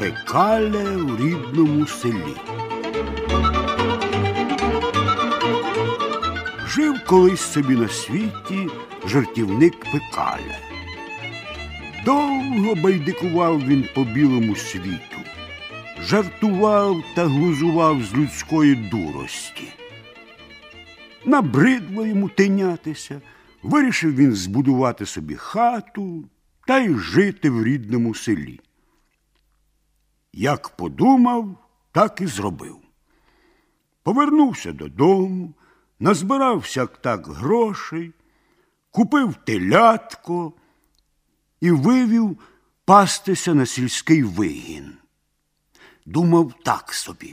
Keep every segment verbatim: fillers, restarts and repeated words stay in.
Пекале в рідному селі. Жив колись собі на світі жартівник Пекале. Довго байдикував він по білому світу, жартував та глузував з людської дурості. Набридло йому тинятися, вирішив він збудувати собі хату та й жити в рідному селі. Як подумав, так і зробив. Повернувся додому, назбирав всяк-так грошей, купив телятко і вивів пастися на сільський вигін. Думав так собі: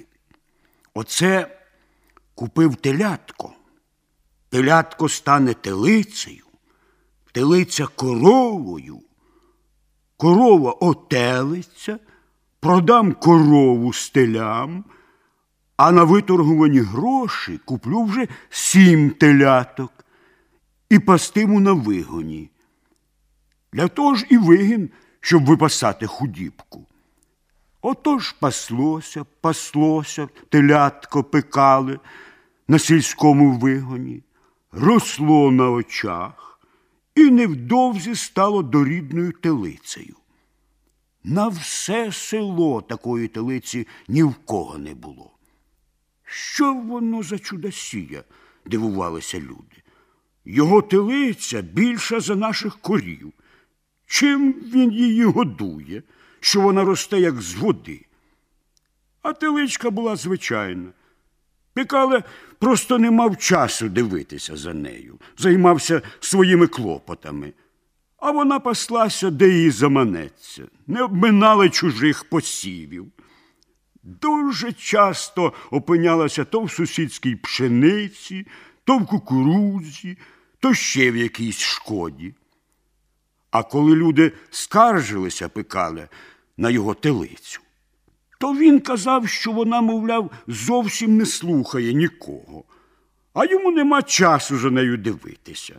оце купив телятко, телятко стане телицею, телиця коровою, корова отелиться, продам корову з телям, а на виторгувані гроші куплю вже сім теляток і пастиму на вигоні. Для того ж і вигін, щоб випасати худібку. Отож паслося, паслося телятко Пекале на сільському вигоні, росло на очах і невдовзі стало дорідною телицею. На все село такої телиці ні в кого не було. Що воно за чудосія, дивувалися люди. Його телиця більша за наших корів. Чим він її годує, що вона росте, як з води? А теличка була звичайна. Пекале просто не мав часу дивитися за нею, займався своїми клопотами. А вона паслася, де їй заманеться, не обминала чужих посівів. Дуже часто опинялася то в сусідській пшениці, то в кукурудзі, то ще в якійсь шкоді. А коли люди скаржилися Пекале на його телицю, то він казав, що вона, мовляв, зовсім не слухає нікого, а йому нема часу за нею дивитися.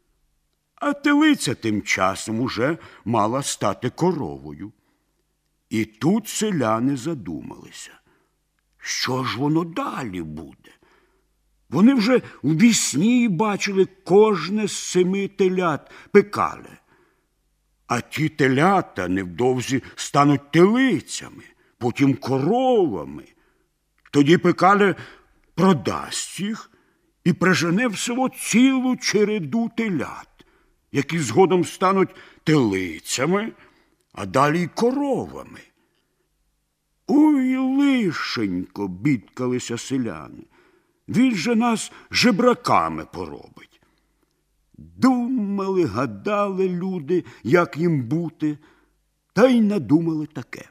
А телиця тим часом уже мала стати коровою. І тут селяни задумалися, що ж воно далі буде? Вони вже у вісні бачили кожне з семи телят Пекале. А ті телята невдовзі стануть телицями, потім коровами. Тоді Пекале продасть їх і прижене в село цілу череду телят, які згодом стануть телицями, а далі й коровами. Ой, лишенько, бідкалися селяни, він же нас жебраками поробить. Думали, гадали люди, як їм бути, та й надумали таке.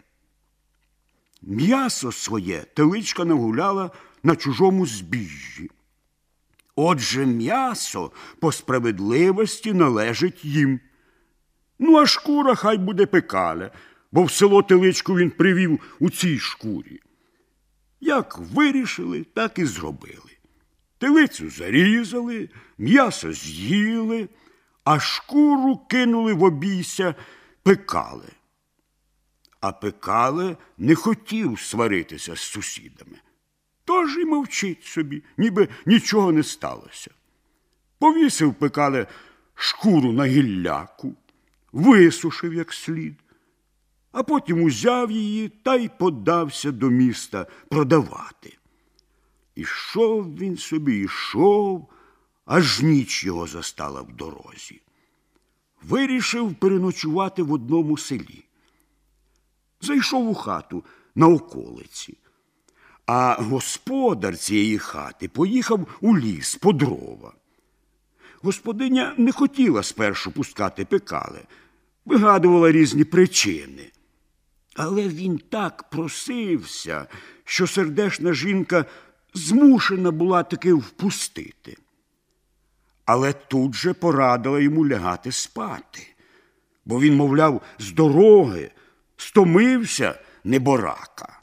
М'ясо своє теличка нагуляла на чужому збіжжі. Отже, м'ясо по справедливості належить їм. Ну, а шкура хай буде Пекале, бо в село теличку він привів у цій шкурі. Як вирішили, так і зробили. Телицю зарізали, м'ясо з'їли, а шкуру кинули в обійся Пекале. А Пекале не хотів сваритися з сусідами. Тож і мовчить собі, ніби нічого не сталося. Повісив Пекале шкуру на гілляку, висушив як слід, а потім узяв її та й подався до міста продавати. Ішов він собі, ішов, аж ніч його застала в дорозі. Вирішив переночувати в одному селі. Зайшов у хату на околиці, а господар цієї хати поїхав у ліс по дрова. Господиня не хотіла спершу пускати Пекале, вигадувала різні причини. Але він так просився, що сердешна жінка змушена була таки впустити. Але тут же порадила йому лягати спати, бо він, мовляв, з дороги стомився неборака.